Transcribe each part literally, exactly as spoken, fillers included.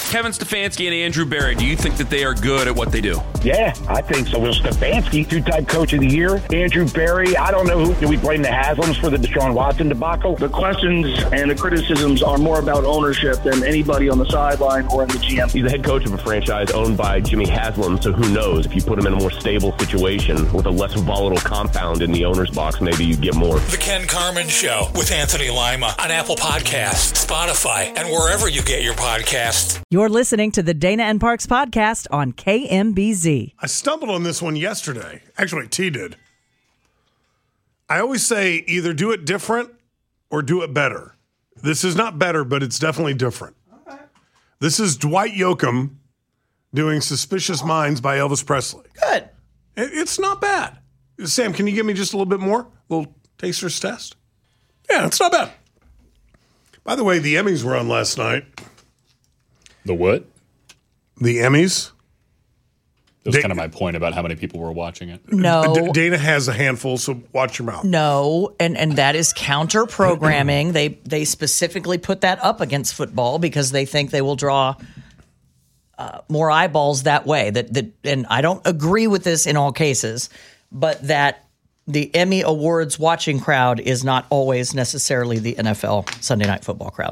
Kevin Stefanski and Andrew Berry, do you think that they are good at what they do? Yeah, I think so. Well, Stefanski, two-time coach of the year. Andrew Berry, I don't know who. Do we blame the Haslams for the Deshaun Watson debacle? The questions and the criticisms are more about ownership than anybody on the sideline or in the G M. He's the head coach of a franchise owned by Jimmy Haslam, so who knows? If you put him in a more stable situation with a less volatile compound in the owner's box, maybe you get more. The Ken Carman Show with Anthony Lima on Apple Podcasts, Spotify, and wherever you get your podcasts. You're listening to the Dana and Parks podcast on K M B Z. I stumbled on this one yesterday. Actually, T did. I always say either do it different or do it better. This is not better, but it's definitely different. Okay. This is Dwight Yoakam doing Suspicious Minds by Elvis Presley. Good. It, it's not bad. Sam, can you give me just a little bit more? A little taster's test? Yeah, it's not bad. By the way, the Emmys were on last night. The what? The Emmys. That was Da- kind of my point about how many people were watching it. No. D- Dana has a handful, so watch your mouth. No, and, and that is counter programming. they they specifically put that up against football because they think they will draw uh, more eyeballs that way. That that and I don't agree with this in all cases, but that the Emmy Awards watching crowd is not always necessarily the N F L Sunday Night Football crowd.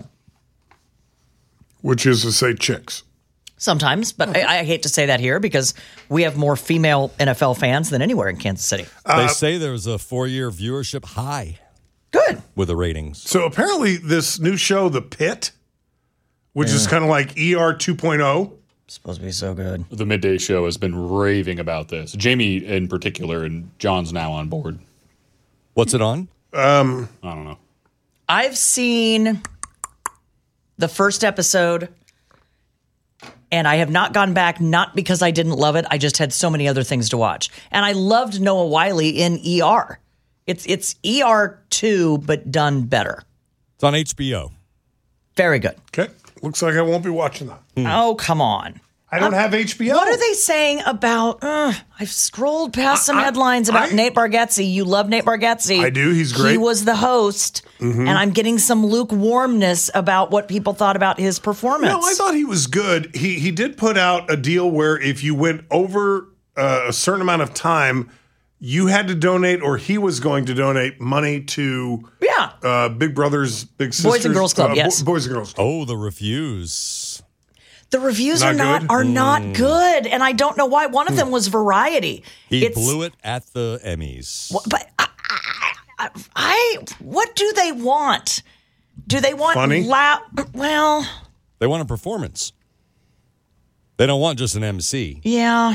Which is to say chicks. Sometimes, but I, I hate to say that here because we have more female N F L fans than anywhere in Kansas City. Uh, they say there's a four-year viewership high. Good. With the ratings. So apparently this new show, The Pit, which yeah. is kind of like E R two point oh. Supposed to be so good. The Midday Show has been raving about this. Jamie in particular, and John's now on board. What's it on? Um, I don't know. I've seen the first episode, and I have not gone back, not because I didn't love it. I just had so many other things to watch. And I loved Noah Wyle in E R. It's it's E R two, but done better. It's on H B O. Very good. Okay. Looks like I won't be watching that. Hmm. Oh, come on. I don't um, have H B O. What are they saying about, uh, I've scrolled past some I, headlines about I, Nate Bargatze. You love Nate Bargatze. I do. He's great. He was the host, mm-hmm. and I'm getting some lukewarmness about what people thought about his performance. No, I thought he was good. He he did put out a deal where if you went over uh, a certain amount of time, you had to donate, or he was going to donate money to yeah. uh, Big Brothers, Big Sisters. Boys and Girls Club, uh, yes. Bo- Boys and Girls Club. Oh, the reviews. The reviews not are not good? are Mm. not good, and I don't know why. One of them was Variety. He it's, blew it at the Emmys. But I, I, I, what do they want? Do they want funny? Loud? Well, they want a performance. They don't want just an M C. Yeah.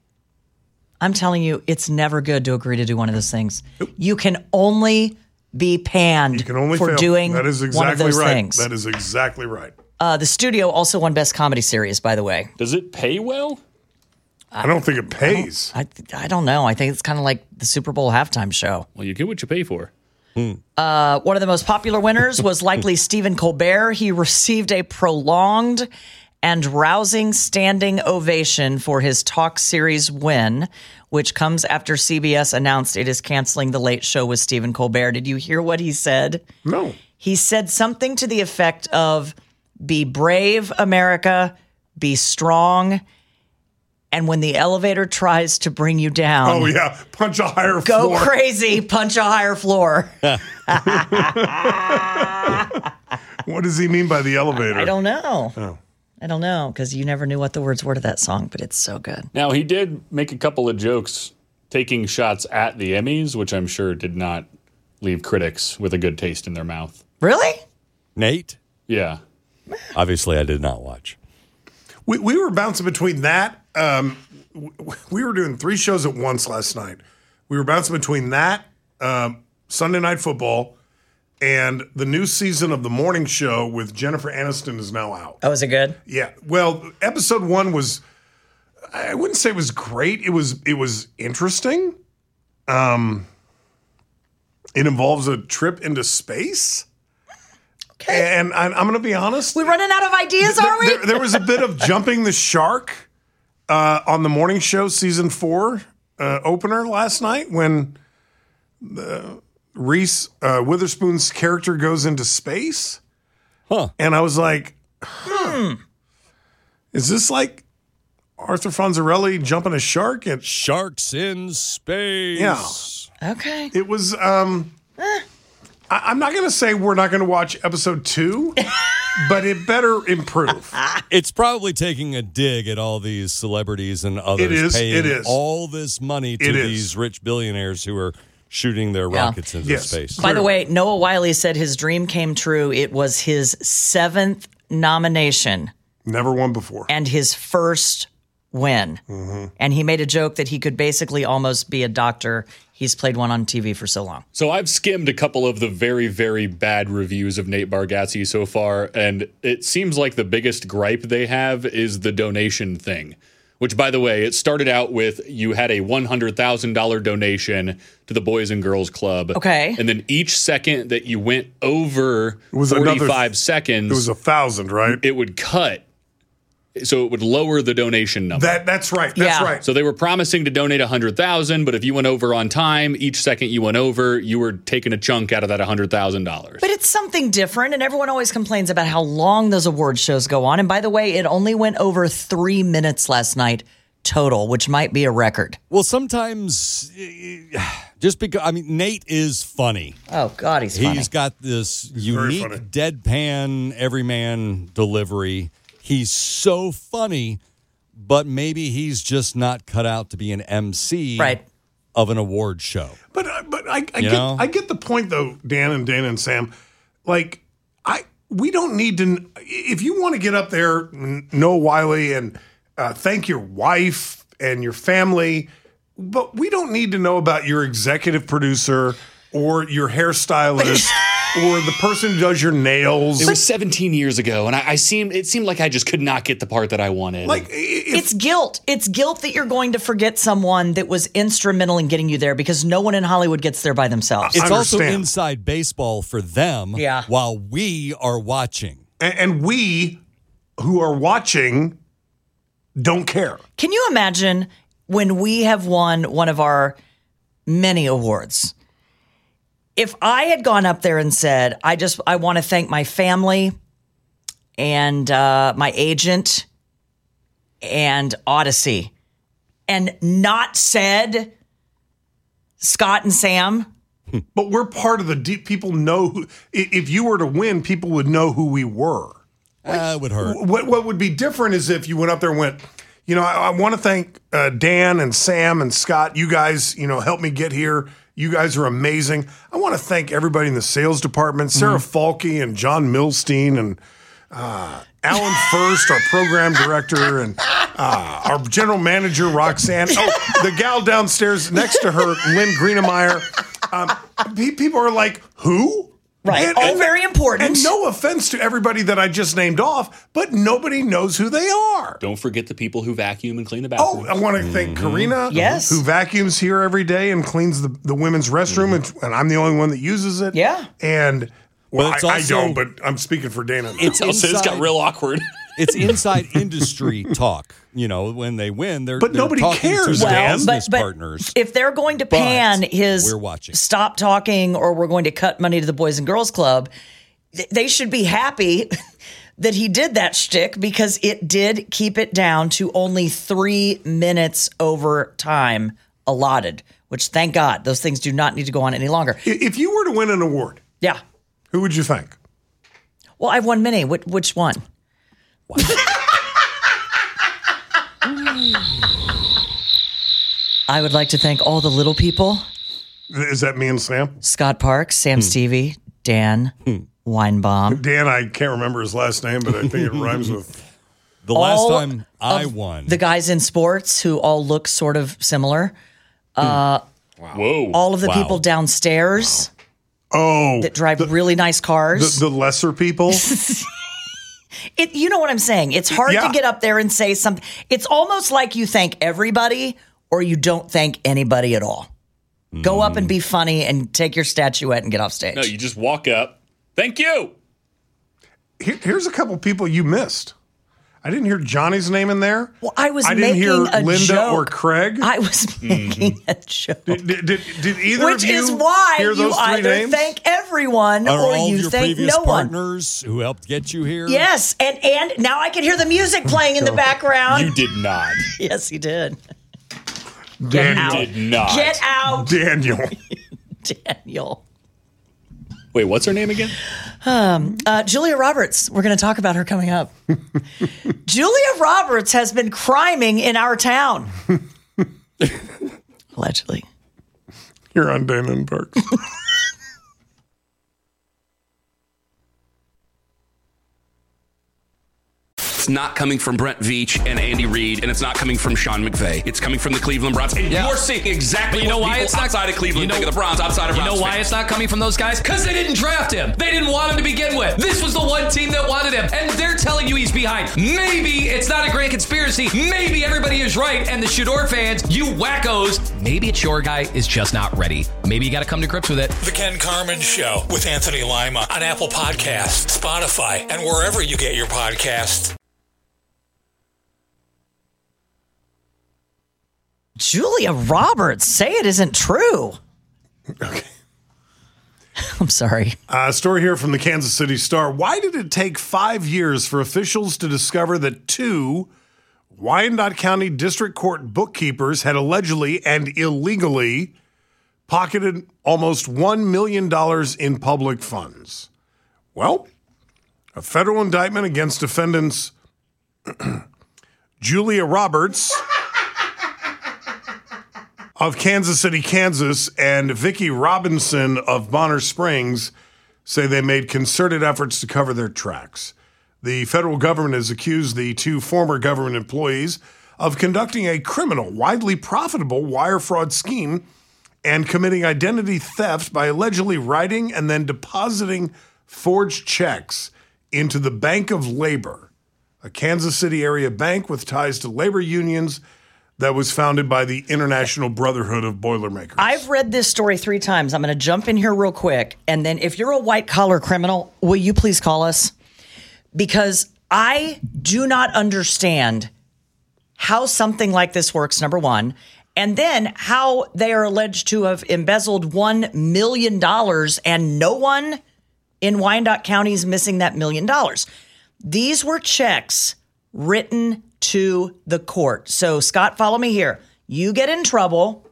I'm telling you, it's never good to agree to do one of those things. You can only be panned you can only for fail. doing that is exactly one of those right. things. That is exactly right. Uh, the studio also won Best Comedy Series, by the way. Does it pay well? I don't think it pays. I don't, I, I don't know. I think it's kind of like the Super Bowl halftime show. Well, you get what you pay for. Hmm. Uh, one of the most popular winners was likely Stephen Colbert. He received a prolonged and rousing standing ovation for his talk series win, which comes after C B S announced it is canceling The Late Show with Stephen Colbert. Did you hear what he said? No. He said something to the effect of, be brave, America, be strong, and when the elevator tries to bring you down... Oh, yeah. Punch a higher go floor. Go crazy. Punch a higher floor. What does he mean by the elevator? I don't know. Oh. I don't know, because you never knew what the words were to that song, but it's so good. Now, he did make a couple of jokes taking shots at the Emmys, which I'm sure did not leave critics with a good taste in their mouth. Really? Nate? Yeah. Obviously, I did not watch. We we were bouncing between that. Um, we were doing three shows at once last night. We were bouncing between that, um, Sunday Night Football, and the new season of The Morning Show with Jennifer Aniston is now out. Oh, is it good? Yeah. Well, episode one was, I wouldn't say it was great. It was it was interesting. Um, it involves a trip into space. Okay. And I'm, I'm going to be honest. We're running out of ideas, th- are we? There, there was a bit of jumping the shark uh, on The Morning Show season four uh, opener last night when the Reese uh, Witherspoon's character goes into space. Huh. And I was like, huh. Hmm. Is this like Arthur Fonzarelli jumping a shark? At, Sharks in space. Yeah. Okay. It was, um, I, I'm not going to say we're not going to watch episode two, but it better improve. It's probably taking a dig at all these celebrities and others It is, paying it is. all this money to It is. these rich billionaires who are shooting their Yeah. rockets into Yes. space. By the way, Noah Wiley said his dream came true. It was his seventh nomination Never won before. and his first win. Mm-hmm. And he made a joke that he could basically almost be a doctor. He's played one on T V for so long. So I've skimmed a couple of the very, very bad reviews of Nate Bargatze so far, and it seems like the biggest gripe they have is the donation thing. Which, by the way, it started out with you had a one hundred thousand dollars donation to the Boys and Girls Club. Okay. And then each second that you went over It was forty-five another- seconds, It was a thousand, right? it would cut. So it would lower the donation number. That That's right. That's Yeah. right. So they were promising to donate one hundred thousand dollars, but if you went over on time, each second you went over, you were taking a chunk out of that one hundred thousand dollars. But it's something different, and everyone always complains about how long those award shows go on. And by the way, it only went over three minutes last night total, which might be a record. Well, sometimes eh, just because, I mean, Nate is funny. Oh, God, he's funny. He's got this very unique funny. deadpan everyman delivery. He's so funny, but maybe he's just not cut out to be an M C Right. of an award show. But uh, but I, I You get know? I get the point though, Dan and Dana and Sam. Like I we don't need to. If you want to get up there, N- Noah Wiley, and uh, thank your wife and your family, but we don't need to know about your executive producer or your hairstylist or the person who does your nails. It was seventeen years ago, and I, I seemed it seemed like I just could not get the part that I wanted. like if, It's guilt. It's guilt that you're going to forget someone that was instrumental in getting you there because no one in Hollywood gets there by themselves. It's also understand. inside baseball for them Yeah. while we are watching. and, and we who are watching don't care. Can you imagine when we have won one of our many awards? If I had gone up there and said, I just, I want to thank my family and uh, my agent and Odyssey, and not said Scott and Sam. But we're part of the deep. People know who. i- If you were to win, people would know who we were. That would hurt. What What would be different is if you went up there and went, you know, I, I want to thank uh, Dan and Sam and Scott. You guys, you know, helped me get here. You guys are amazing. I want to thank everybody in the sales department, Sarah Falke and John Milstein and uh, Alan First, our program director, and uh, our general manager, Roxanne. Oh, the gal downstairs next to her, Lynn Greenemeyer. Um, pe- people are like, who? Right. All very important. And no offense to everybody that I just named off, but nobody knows who they are. Don't forget the people who vacuum and clean the Oh, bathroom. I want to thank Karina, Yes. who vacuums here every day and cleans the, the women's restroom, and, and I'm the only one that uses it. Yeah. And well, But it's I, also- I don't, but I'm speaking for Dana. now. It's Also, it's got inside- real awkward. It's inside industry talk. You know, when they win, they're But they're nobody talking cares, to their Dan. business but, but partners. if they're going to But pan his we're watching. stop talking or we're going to cut money to the Boys and Girls Club, th- they should be happy that he did that shtick because it did keep it down to only three minutes over time allotted, which thank God those things do not need to go on any longer. I- if you were to win an award, Yeah. who would you thank? Well, I've won many. Which, which one? I would like to thank all the little people. Is that me and Sam? Scott Parks, Sam Stevie, Dan Weinbaum. Dan, I can't remember his last name, but I think it rhymes with. The last all time I of won, The guys in sports who all look sort of similar. Whoa. All of the Wow. people downstairs Oh, that drive really nice cars. the, the lesser people. It, you know what I'm saying? It's hard Yeah. to get up there and say something. It's almost like you thank everybody or you don't thank anybody at all. Go up and be funny and take your statuette and get off stage. No, you just walk up. Thank you. Here, here's a couple people you missed. I didn't hear Johnny's name in there. Well, I was I didn't making hear a Linda joke. or Craig. I was making a joke. Did, did, did, did either Which of you is why hear you those three either names? thank everyone Are or all you of your thank previous no one. partners who helped get you here? Yes, and and now I can hear the music playing in the background. You did not. Yes, he did. Get Daniel. out. Did not. Get out, Daniel. Daniel. Wait, what's her name again? Uh, Julia Roberts. We're going to talk about her coming up. Julia Roberts has been criming in our town. Allegedly. You're on Dan and Parks. It's not coming from Brent Veach and Andy Reid, and it's not coming from Sean McVay. It's coming from the Cleveland Browns. And Yeah. you're seeing exactly But you know what why people it's not- outside of Cleveland you know- think of the Browns, outside of You Browns know why fans. it's not coming from those guys? Because they didn't draft him. They didn't want him to begin with. This was the one team that wanted him, and they're telling you he's behind. Maybe it's not a grand conspiracy. Maybe everybody is right, and the Shador fans, you wackos, maybe it's your guy is just not ready. Maybe you got to come to grips with it. The Ken Carmen Show with Anthony Lima on Apple Podcasts, Spotify, and wherever you get your podcasts. Julia Roberts, say it isn't true. Okay. I'm sorry. A story here from the Kansas City Star. Why did it take five years for officials to discover that two Wyandotte County District Court bookkeepers had allegedly and illegally pocketed almost one million dollars in public funds? Well, a federal indictment against defendants Julia Roberts of Kansas City, Kansas, and Vicki Robinson of Bonner Springs say they made concerted efforts to cover their tracks. The federal government has accused the two former government employees of conducting a criminal, widely profitable wire fraud scheme and committing identity theft by allegedly writing and then depositing forged checks into the Bank of Labor, a Kansas City area bank with ties to labor unions that was founded by the International Brotherhood of Boilermakers. I've read this story three times. I'm going to jump in here real quick. And then if you're a white collar criminal, will you please call us? Because I do not understand how something like this works, number one. And then how they are alleged to have embezzled one million dollars and no one in Wyandotte County is missing that million dollars. These were checks written to the court. So, Scott, follow me here. You get in trouble.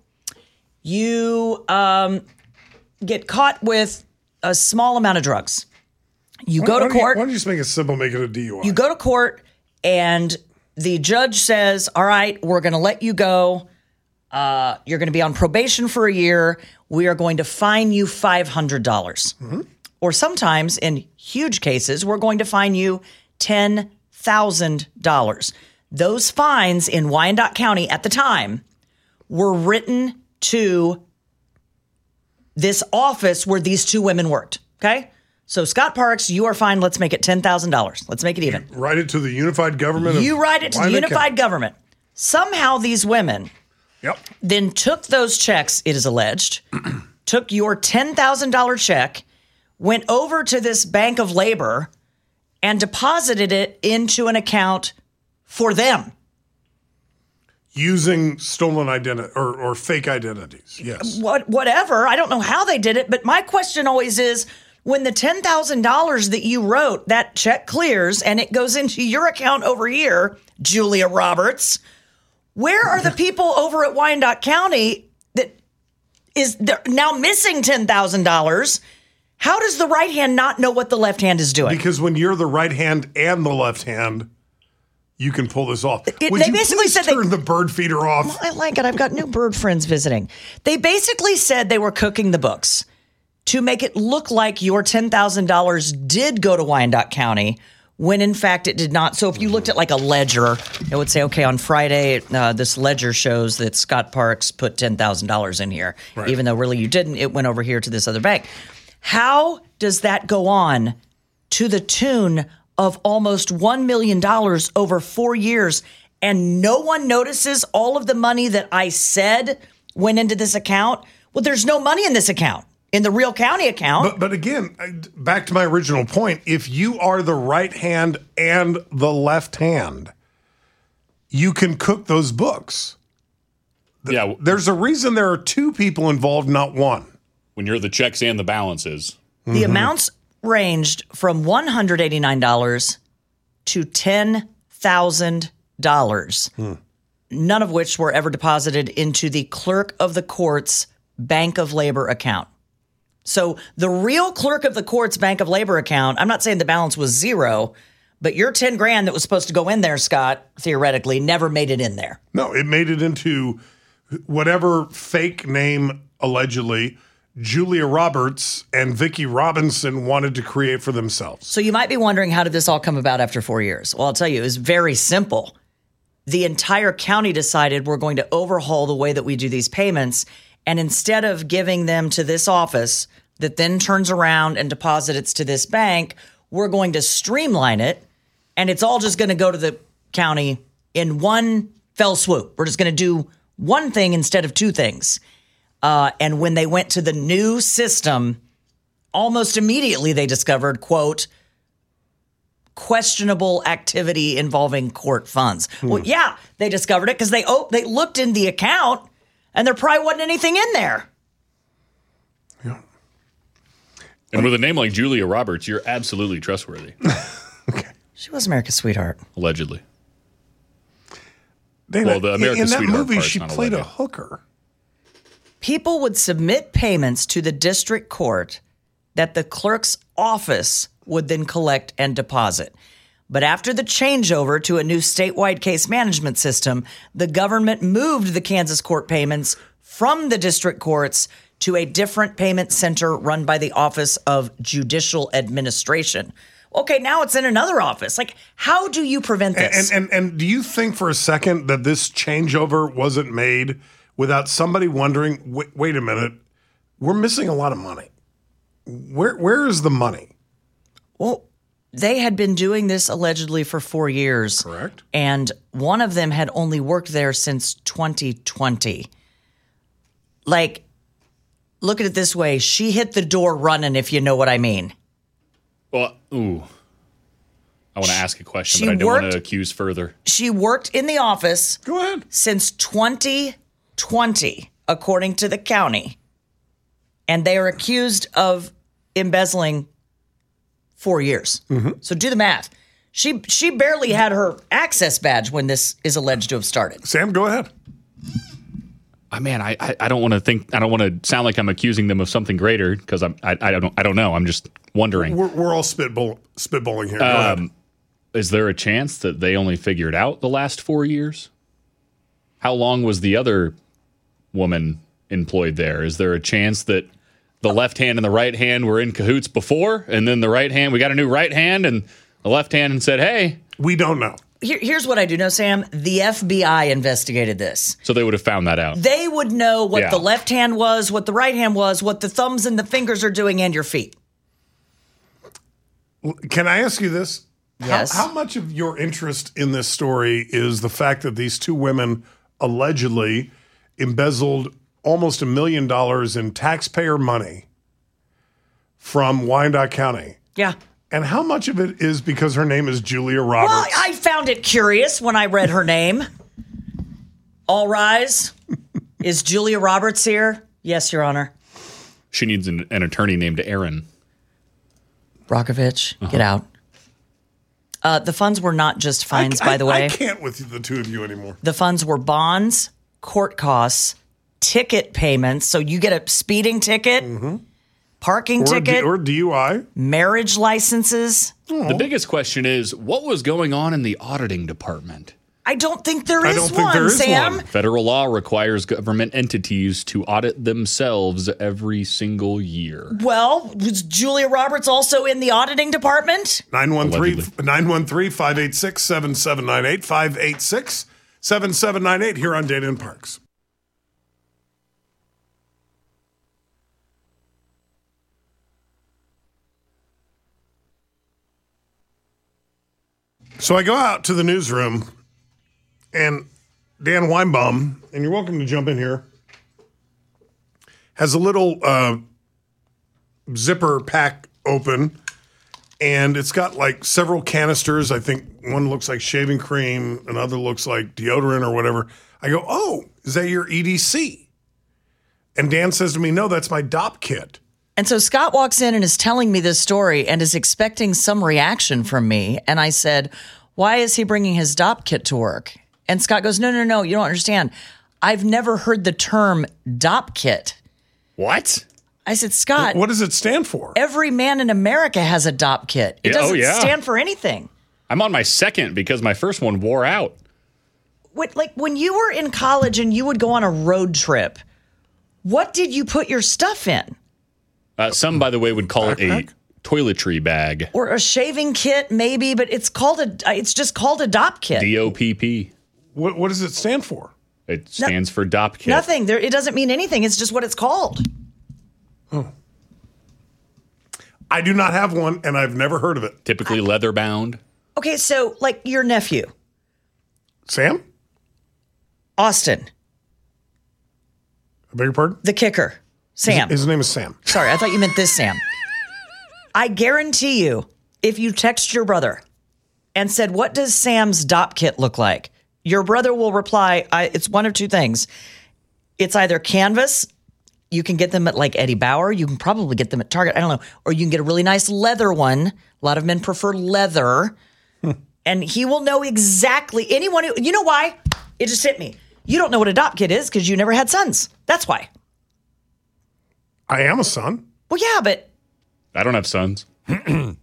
You um, get caught with a small amount of drugs. You why, go to why don't you- court. why don't you just make it simple, make it a D U I? You go to court, and the judge says, all right, we're going to let you go. Uh, you're going to be on probation for a year. We are going to fine you five hundred dollars. Mm-hmm. Or sometimes, in huge cases, we're going to fine you ten thousand dollars. Those fines in Wyandotte County at the time were written to this office where these two women worked, okay? So, Scott Parks, you are fined. Let's make it ten thousand dollars. Let's make it even. Write it to the unified government of You write it to the Wyandotte unified County. government. Somehow these women Yep. then took those checks, it is alleged, took your ten thousand dollars check, went over to this Bank of Labor, and deposited it into an account for them. Using stolen identity or, or fake identities. Yes. What, whatever. I don't know how they did it, but my question always is, when the ten thousand dollars that you wrote, that check clears and it goes into your account over here, Julia Roberts, where are the people over at Wyandotte County that is they're now missing ten thousand dollars? How does the right hand not know what the left hand is doing? Because when you're the right hand and the left hand, you can pull this off. It- Would they you basically please said they- turn the bird feeder off? I like it. I've got new bird friends visiting. They basically said they were cooking the books to make it look like your ten thousand dollars did go to Wyandotte County when in fact it did not. So if you looked at like a ledger, it would say, okay, on Friday, uh, this ledger shows that Scott Parks put ten thousand dollars in here, Right. even though really you didn't. It went over here to this other bank. How does that go on to the tune of almost one million dollars over four years and no one notices all of the money that I said went into this account? Well, there's no money in this account. in the real county account. But, but again, back to my original point, if you are the right hand and the left hand, you can cook those books. Yeah. There's a reason there are two people involved, not one. When you're the checks and the balances. The Mm-hmm. amounts ranged from one hundred eighty-nine dollars to ten thousand dollars, Hmm. none of which were ever deposited into the clerk of the court's Bank of Labor account. So the real clerk of the court's Bank of Labor account, I'm not saying the balance was zero, but your ten grand that was supposed to go in there, Scott, theoretically, never made it in there. No, it made it into whatever fake name, allegedly, Julia Roberts and Vicki Robinson wanted to create for themselves. So you might be wondering, how did this all come about after four years? Well, I'll tell you, it was very simple. The entire county decided we're going to overhaul the way that we do these payments. And instead of giving them to this office that then turns around and deposits to this bank, we're going to streamline it. And it's all just going to go to the county in one fell swoop. We're just going to do one thing instead of two things. Uh, and when they went to the new system, almost immediately they discovered, quote, questionable activity involving court funds. Hmm. Well, yeah, they discovered it because they oh, they looked in the account and there probably wasn't anything in there. Yeah. And with a name like Julia Roberts, you're absolutely trustworthy. Okay. She was America's sweetheart. Allegedly. Dana, well, the America's in that sweetheart movie, part's she not played alleged. a hooker. People would submit payments to the district court that the clerk's office would then collect and deposit. But after the changeover to a new statewide case management system, the government moved the Kansas court payments from the district courts to a different payment center run by the Office of Judicial Administration. Okay, now it's in another office. Like, how do you prevent this? And, and, and do you think for a second that this changeover wasn't made without somebody wondering, wait, wait a minute, we're missing a lot of money. Where Where is the money? Well, they had been doing this allegedly for four years. Correct. And one of them had only worked there since twenty twenty. Like, look at it this way. She hit the door running, if you know what I mean. Well, ooh. I want to ask a question, She but I don't want worked- to accuse further. She worked in the office Go ahead. since twenty twenty, according to the county. And they are accused of embezzling four years. Mm-hmm. So do the math. She she barely had her access badge when this is alleged to have started. Sam, go ahead. I man, I I I don't want to think. I don't want to sound like I'm accusing them of something greater because I'm. I, I don't. I don't know. I'm just wondering. We're, we're all spitball, spitballing here. Go ahead. Um, is there a chance that they only figured out the last four years? How long was the other woman employed there? Is there a chance that the left hand and the right hand were in cahoots before, and then the right hand, we got a new right hand, and the left hand and said, "Hey, We don't know. Here, here's what I do know, Sam. The F B I investigated this. So they would have found that out. They would know what Yeah. the left hand was, what the right hand was, what the thumbs and the fingers are doing, and your feet. Can I ask you this? Yes. How, how much of your interest in this story is the fact that these two women allegedly embezzled almost a million dollars in taxpayer money from Wyandotte County? Yeah. And how much of it is because her name is Julia Roberts? Well, I found it curious when I read her name. All rise. Is Julia Roberts here? Yes, Your Honor. She needs an, an attorney named Aaron. Brockovich, get out. Uh, the funds were not just fines, I, by the way. I can't with the two of you anymore. The funds were bonds, court costs, ticket payments. So you get a speeding ticket, parking Or, D, ticket, or D U I. marriage licenses. The biggest question is, what was going on in the auditing department? I don't think there I is don't think one, there is Sam. one. Federal law requires government entities to audit themselves every single year. Well, was Julia Roberts also in the auditing department? nine one three, Allegedly. nine one three, five eight six, seven seven nine eight, five eight six, seven seven nine eight here on Data and Parks. So I go out to the newsroom, and Dan Weinbaum, and you're welcome to jump in here, has a little uh, zipper pack open, and it's got like several canisters. I think one looks like shaving cream, another looks like deodorant or whatever. I go, oh, is that your E D C? And Dan says to me, no, that's my D O P kit. And so Scott walks in and is telling me this story and is expecting some reaction from me. And I said, why is he bringing his D O P kit to work? And Scott goes, no, no, no, you don't understand. I've never heard the term D O P kit. What? I said, Scott. What does it stand for? Every man in America has a D O P kit. It Yeah, doesn't oh, yeah. stand for anything. I'm on my second because my first one wore out. What, like when you were in college and you would go on a road trip, what did you put your stuff in? Uh, some, by the way, would call it a Backpack? toiletry bag. Or a shaving kit, maybe, but it's called a. It's just called a D O P kit. D O P P. What, what does it stand for? It stands for D O P kit. Nothing. There, it doesn't mean anything. It's just what it's called. I do not have one, and I've never heard of it. Typically leather bound. Okay, so like your nephew, Sam? Austin, I beg your pardon? the kicker, Sam. His, his name is Sam. Sorry, I thought you meant this Sam. I guarantee you, if you text your brother and said, what does Sam's D O P kit look like? Your brother will reply, I, it's one of two things. It's either canvas, you can get them at like Eddie Bauer, you can probably get them at Target, I don't know, or you can get a really nice leather one. A lot of men prefer leather. And he will know exactly, anyone who, you know why? It just hit me. You don't know what a D O P kit is because you never had sons. That's why. I am a son. Well, yeah, but I don't have sons. Dan,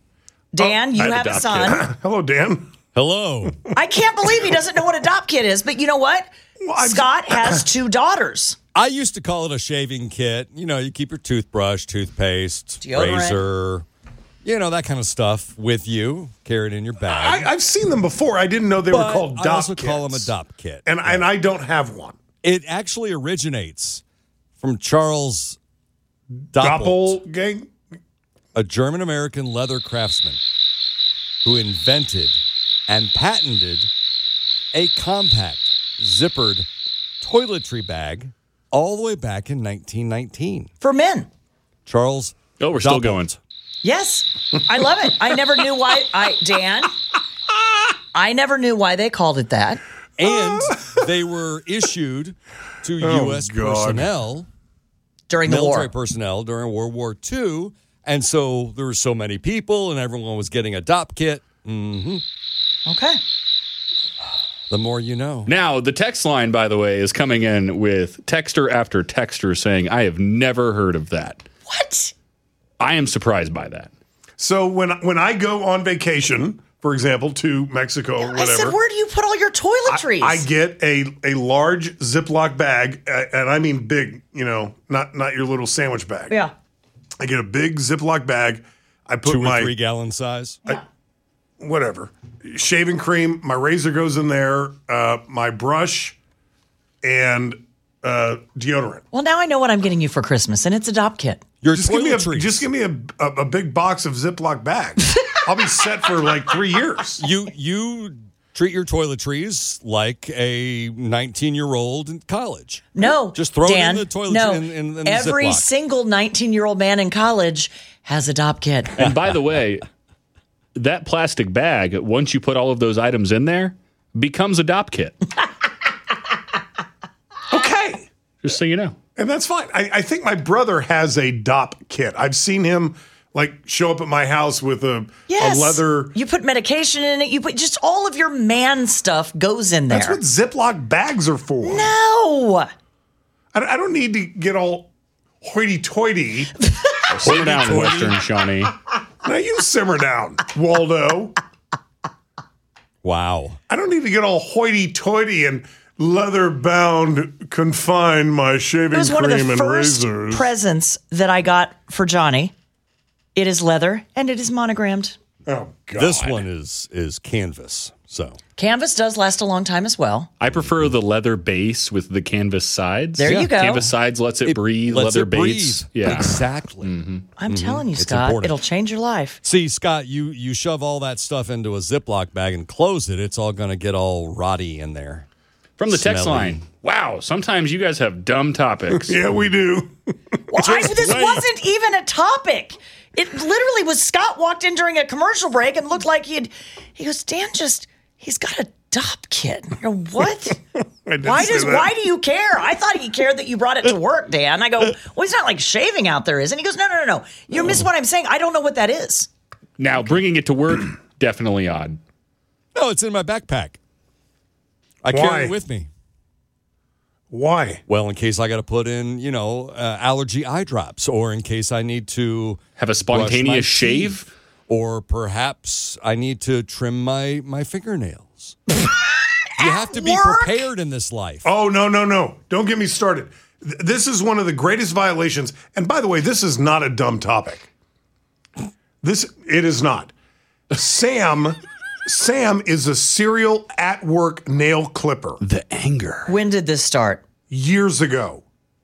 I you have a have D O a P son. Hello, Dan. Hello. I can't believe he doesn't know what a D O P kit is, but you know what? Well, I'm- Scott has two daughters. I used to call it a shaving kit. You know, you keep your toothbrush, toothpaste, Deodorant. razor, you know, that kind of stuff with you, carried in your bag. I, I've seen them before. I didn't know they But were called D O P I also kits. call them a D O P kit. And, and I don't have one. It actually originates from Charles Doppelt, Doppelgang? a German-American leather craftsman who invented and patented a compact, zippered toiletry bag all the way back in nineteen nineteen. For men. Charles Oh, we're still Doppelt. going. Yes. I love it. I never knew why I Dan. I never knew why they called it that. And they were issued to Oh, U S God. personnel, During the military war. personnel during World War Two. And so there were so many people and everyone was getting a D O P kit. hmm Okay. The more you know. Now, the text line, by the way, is coming in with texter after texter saying, I have never heard of that. What? I am surprised by that. So when when I go on vacation, for example, to Mexico or whatever, I said, where do you put all your toiletries? I, I get a a large Ziploc bag, uh, and I mean big, you know, not not your little sandwich bag. yeah. I get a big Ziploc bag. I put Two or my three gallon size. whatever shaving cream. My razor goes in there. Uh, my brush and uh, deodorant. Well, now I know what I'm getting you for Christmas, and it's a D O P kit. Your Just give me a toiletries. just give me a, a, a big box of Ziploc bags. I'll be set for like three years. You you treat your toiletries like a nineteen-year-old in college. No. Just throw it in Dan, the toilet- No. in- in- in the Every Ziploc. single nineteen-year-old man in college has a D O P kit. And by the way, that plastic bag, once you put all of those items in there, becomes a D O P kit. Okay. Just so you know. And that's fine. I, I think my brother has a D O P kit. I've seen him like show up at my house with a, Yes. a leather. You put medication in it. You put just all of your man stuff goes in there. That's what Ziploc bags are for. No. I, I don't need to get all hoity-toity. Simmer down, Western Shawnee. Now you simmer down, Waldo. Wow. I don't need to get all hoity-toity and leather-bound confine my shaving It was cream one of the and first razors. presents that I got for Johnny. It is leather and it is monogrammed. oh God! This one is is canvas. So Canvas does last a long time as well. I prefer the leather base with the canvas sides. There you go. Canvas sides lets it, breathe. lets leather it breathe. base. Yeah. Exactly. I'm telling you, It's Scott, important. it'll change your life. See, Scott, you you shove all that stuff into a Ziploc bag and close it, it's all going to get all rotty in there. From the text Smelly. line. Wow, sometimes you guys have dumb topics. Yeah, we do. Well, I, this wasn't even a topic. It literally was Scott walked in during a commercial break and looked like he had, he goes, Dan just, he's got a adopt kid. I go, what? I did why say does that. why do you care? I thought he cared that you brought it to work, Dan. I go, well, he's not like shaving out there, is it? And he goes, no, no, no, no. You missed what I'm saying. I don't know what that is. Now, bringing it to work, definitely odd. No, it's in my backpack. I Why? carry it with me. Why? Well, in case I got to put in, you know, uh, allergy eye drops, or in case I need to Have a brush my spontaneous shave? teeth, or perhaps I need to trim my my fingernails. You have to be work? prepared in this life. Oh, no, no, no. Don't get me started. Th- This is one of the greatest violations. And by the way, this is not a dumb topic. This, it is not. Sam, Sam is a serial at work nail clipper The anger. When did this start? years ago.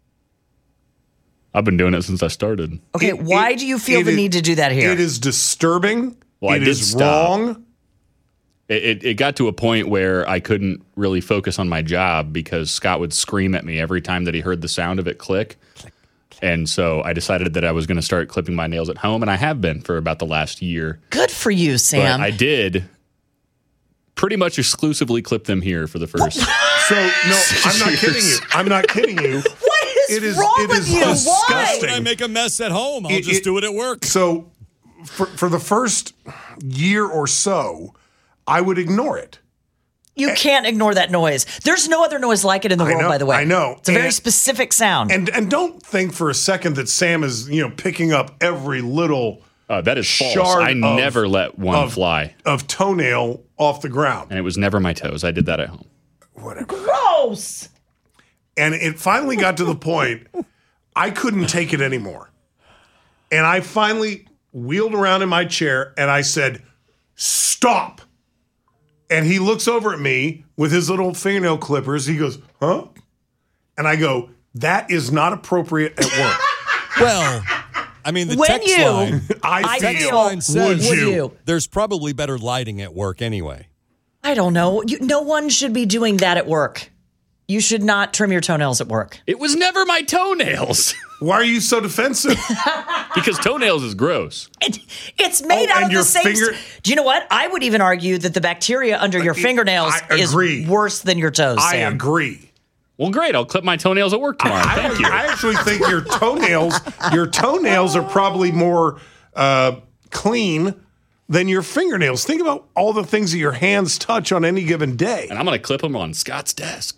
I've been doing it since I started. Okay, It- why it- do you feel it the is- need to do that here? It is disturbing. Well, I It did is stop. wrong. It, it, it got to a point where I couldn't really focus on my job because Scott would scream at me every time that he heard the sound of it click. And so I decided that I was going to start clipping my nails at home, and I have been for about the last year. Good for you, But Sam. I did pretty much exclusively clip them here for the first. So, no, I'm not kidding you. I'm not kidding you. what is, It is- wrong it with is you? disgusting. Why? When I make a mess at home, I'll It- just it- do it at work. So, for, for the first year or so, I would ignore it. You can't ignore that noise. There's no other noise like it in the I world, know, by the way. I know. It's a very And- specific sound. And and don't think for a second that Sam is, you know, picking up every little Uh, that is false. shard I of- never let one of- fly, of toenail off the ground. and it was never my toes. I did that at home. Whatever. Gross. And it finally got to the point I couldn't take it anymore. And I finally wheeled around in my chair and I said, "Stop." And he looks over at me with his little fingernail clippers. He goes, "Huh?" And I go, "That is not appropriate at work." Well, I mean, the When text you- line, I I feel, feel- line says Would you? there's probably better lighting at work anyway. I don't know. You, no one should be doing that at work. You should not trim your toenails at work. It was never my toenails Why are you so defensive? because toenails is gross. It, it's made Oh, out and of your the same. finger- Do you know what? I would even argue that the bacteria under your fingernails I is agree. worse than your toes, I Sam. agree. Well, great. I'll clip my toenails at work tomorrow. I, Thank you. I actually think your toenails, your toenails are probably more uh, clean than your fingernails. Think about all the things that your hands touch on any given day. and I'm going to clip them on Scott's desk.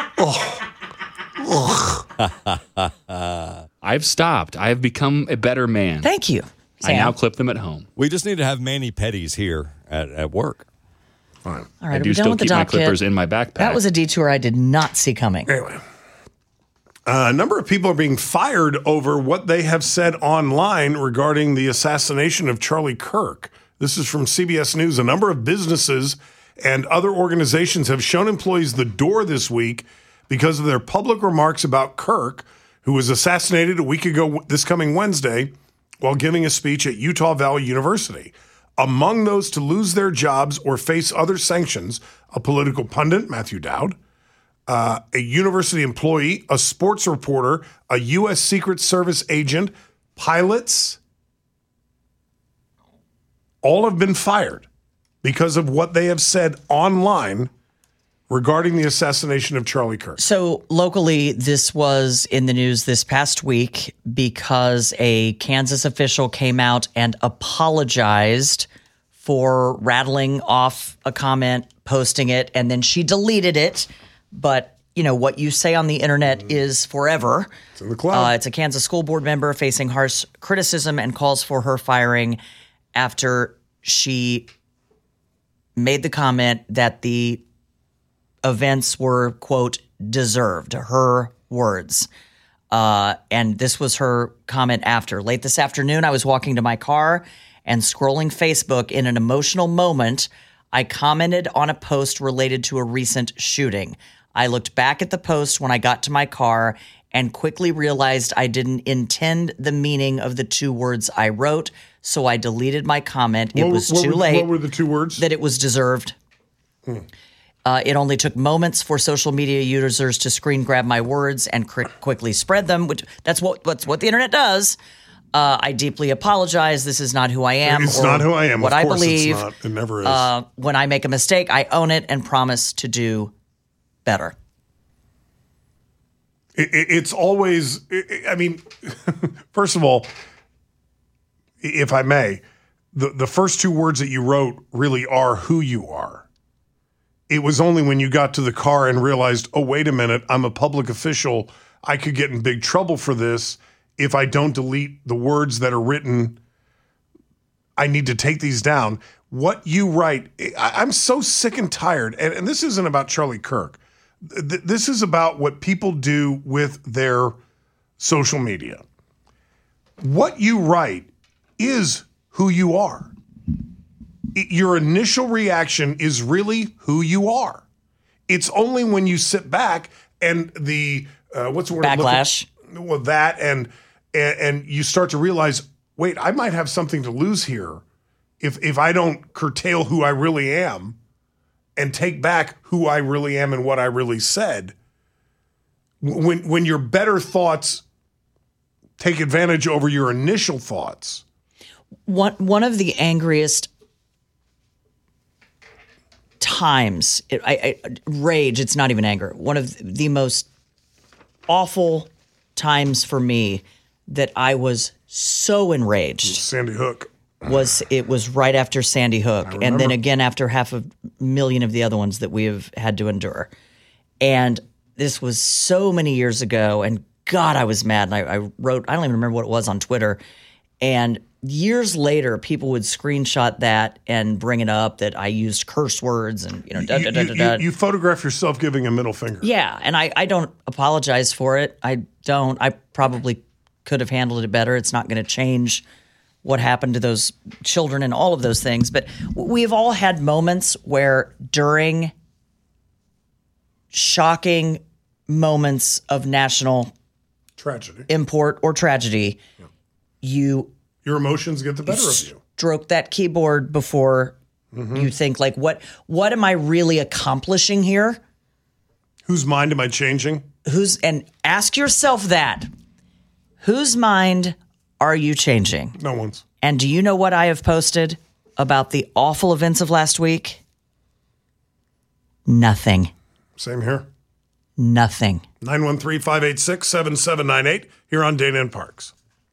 I've stopped. I have become a better man. Thank you, I Sam. now clip them at home. We just need to have mani pedis here at, at work. Fine. All right, I are do we done still with the keep my doc kit? clippers in my backpack. That was a detour I did not see coming. Anyway, uh, a number of people are being fired over what they have said online regarding the assassination of Charlie Kirk. This is from C B S News. A number of businesses and other organizations have shown employees the door this week because of their public remarks about Kirk, who was assassinated a week ago this coming Wednesday while giving a speech at Utah Valley University. Among those to lose their jobs or face other sanctions, a political pundit, Matthew Dowd, uh, a university employee, a sports reporter, a U S Secret Service agent, pilots, all have been fired because of what they have said online regarding the assassination of Charlie Kirk. So locally, this was in the news this past week because a Kansas official came out and apologized for rattling off a comment, posting it, and then she deleted it. But, you know, what you say on the internet is forever. It's in the cloud. Uh, it's a Kansas school board member facing harsh criticism and calls for her firing after she made the comment that the events were, quote, deserved, her words. Uh, and this was her comment after. Late this afternoon, I was walking to my car and scrolling Facebook in an emotional moment. I commented on a post related to a recent shooting. I looked back at the post when I got to my car and quickly realized I didn't intend the meaning of the two words I wrote, so I deleted my comment. It What- was what too were- late. What were the two words? That it was deserved. Hmm. Uh, it only took moments for social media users to screen grab my words and cr- quickly spread them, which that's what that's what the internet does. Uh, I deeply apologize. This is not who I am. It's or not who I am. What of I course believe. It's not. It never is. Uh, when I make a mistake, I own it and promise to do better. It, it, it's always, it, I mean, first of all, if I may, the, the first two words that you wrote really are who you are. It was only when you got to the car and realized, oh, wait a minute, I'm a public official. I could get in big trouble for this if I don't delete the words that are written. I need to take these down. What you write, I, I'm so sick and tired, and, and this isn't about Charlie Kirk. Th- this is about what people do with their social media. What you write is who you are. It, your initial reaction is really who you are. It's only when you sit back and the, uh, what's the word? Backlash. Well, that and, and and you start to realize, wait, I might have something to lose here if if I don't curtail who I really am and take back who I really am and what I really said. When when your better thoughts take advantage over your initial thoughts. One one of the angriest times, it, I, I, rage, it's not even anger. One of the most awful times for me that I was so enraged. Sandy Hook. Was it was right after Sandy Hook, and then again after half a million of the other ones that we have had to endure. And this was so many years ago, and God, I was mad. And I, I wrote, I don't even remember what it was on Twitter. And years later, people would screenshot that and bring it up that I used curse words and, you know, da, You, da, da, you, da, da. you, you photograph yourself giving a middle finger. Yeah, and I, I don't apologize for it. I don't. I probably could have handled it better. It's not going to change what happened to those children and all of those things. But we've all had moments where during shocking moments of national tragedy, import, or tragedy, yeah. you your emotions get the better you of you. Stroke that keyboard before mm-hmm. you think, like, what what am I really accomplishing here? Whose mind am I changing? Who's and ask yourself that. Whose mind are you changing? No one's. And do you know what I have posted about the awful events of last week? Nothing. Same here. Nothing. nine one three, five eight six, seven seven nine eight here on Dana and Parks.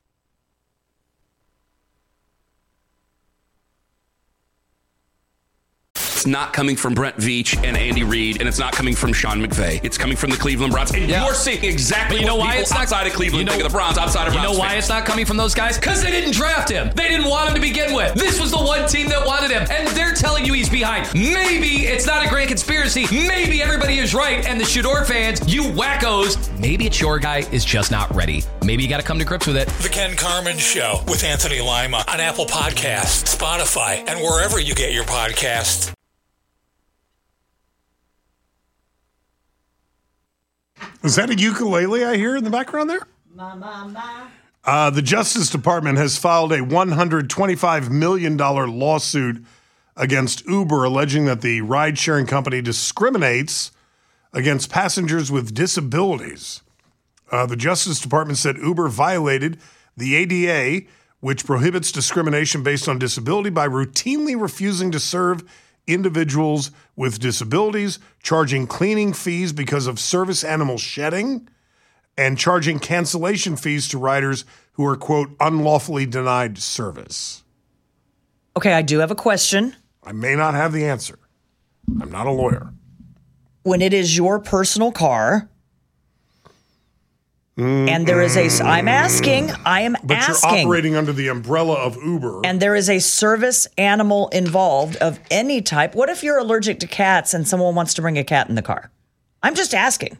It's not coming from Brent Veach and Andy Reid, and it's not coming from Sean McVay. It's coming from the Cleveland Browns. And yeah. you're seeing exactly but you know what why people it's not, outside of Cleveland you know, think of the Browns, outside of You Browns know why fans. it's not coming from those guys? Because they didn't draft him. They didn't want him to begin with. This was the one team that wanted him, and they're telling you he's behind. Maybe it's not a grand conspiracy. Maybe everybody is right, and the Shador fans, you wackos, maybe it's your guy is just not ready. Maybe you got to come to grips with it. The Ken Carman Show with Anthony Lima on Apple Podcasts, Spotify, and wherever you get your podcasts. Is that a ukulele I hear in the background there? Ma, ma, ma. Uh, the Justice Department has filed a one hundred twenty-five million dollars lawsuit against Uber, alleging that the ride-sharing company discriminates against passengers with disabilities. Uh, the Justice Department said Uber violated the A D A, which prohibits discrimination based on disability, by routinely refusing to serve individuals with disabilities, charging cleaning fees because of service animal shedding, and charging cancellation fees to riders who are, quote, unlawfully denied service. Okay, I do have a question. I may not have the answer. I'm not a lawyer. When it is your personal car, mm-hmm. and there is a, I'm asking, I am but asking. But you're operating under the umbrella of Uber. And there is a service animal involved of any type. What if you're allergic to cats and someone wants to bring a cat in the car? I'm just asking.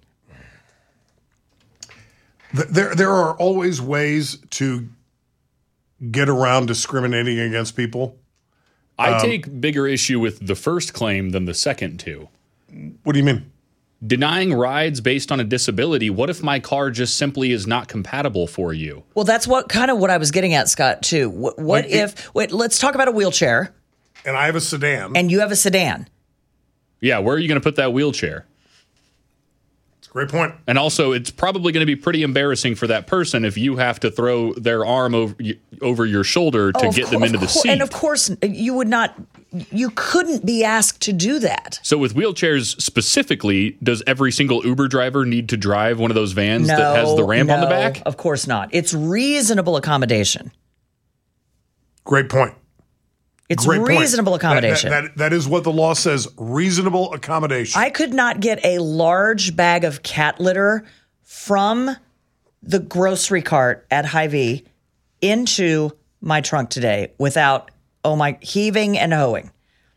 There, there are always ways to get around discriminating against people. I um, take bigger issue with the first claim than the second two. What do you mean? Denying rides based on a disability. What if my car just simply is not compatible for you? Well, that's what kind of what I was getting at, Scott, too. What, what like if, it, wait, let's talk about a wheelchair. And I have a sedan. And you have a sedan. Yeah, where are you going to put that wheelchair? It's a great point. And also, it's probably going to be pretty embarrassing for that person if you have to throw their arm over, over your shoulder to Oh, of get cour- them into of the cour- seat. And of course, you would not, you couldn't be asked to do that. So with wheelchairs specifically, does every single Uber driver need to drive one of those vans No, that has the ramp on the no, back? Of course not. It's reasonable accommodation. Great point. It's Great point. reasonable That- that- accommodation. that- that is what the law says, reasonable accommodation. I could not get a large bag of cat litter from the grocery cart at Hy-Vee into my trunk today without, oh my, heaving and hoeing.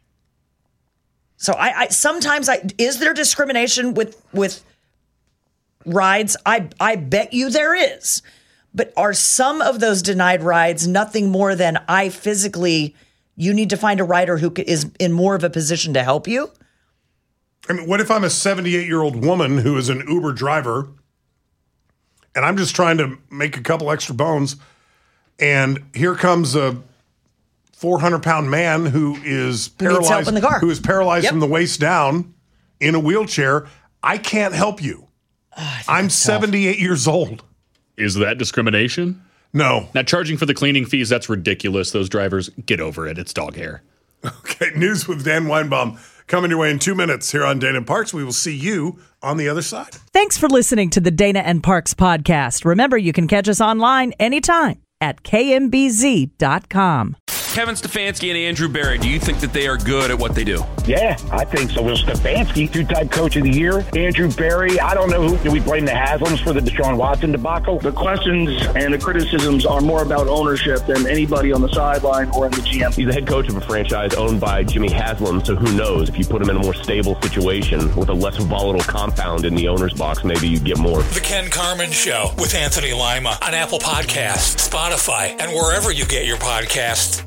So I, I sometimes I is there discrimination with with rides? I I bet you there is. But are some of those denied rides nothing more than I physically, you need to find a rider who is in more of a position to help you? I mean, what if I'm a seventy-eight-year-old woman who is an Uber driver and I'm just trying to make a couple extra bones, and here comes a four hundred pound man who is Who needs help paralyzed, in the car. who is paralyzed Yep. from the waist down in a wheelchair. I can't help you. I'm seventy-eight years old. Is that discrimination? No. Now, charging for the cleaning fees, that's ridiculous. Those drivers, get over it. It's dog hair. Okay, news with Dan Weinbaum coming your way in two minutes here on Dana and Parks. We will see you on the other side. Thanks for listening to the Dana and Parks podcast. Remember, you can catch us online anytime at K M B Z dot com. Kevin Stefanski and Andrew Berry, do you think that they are good at what they do? Yeah, I think so. Will Stefanski, two-time coach of the year. Andrew Berry, I don't know who. Do we blame the Haslams for the Deshaun Watson debacle? The questions and the criticisms are more about ownership than anybody on the sideline or in the G M. He's the head coach of a franchise owned by Jimmy Haslam, so who knows? If you put him in a more stable situation with a less volatile compound in the owner's box, maybe you get more. The Ken Carman Show with Anthony Lima on Apple Podcasts, Spotify, and wherever you get your podcasts.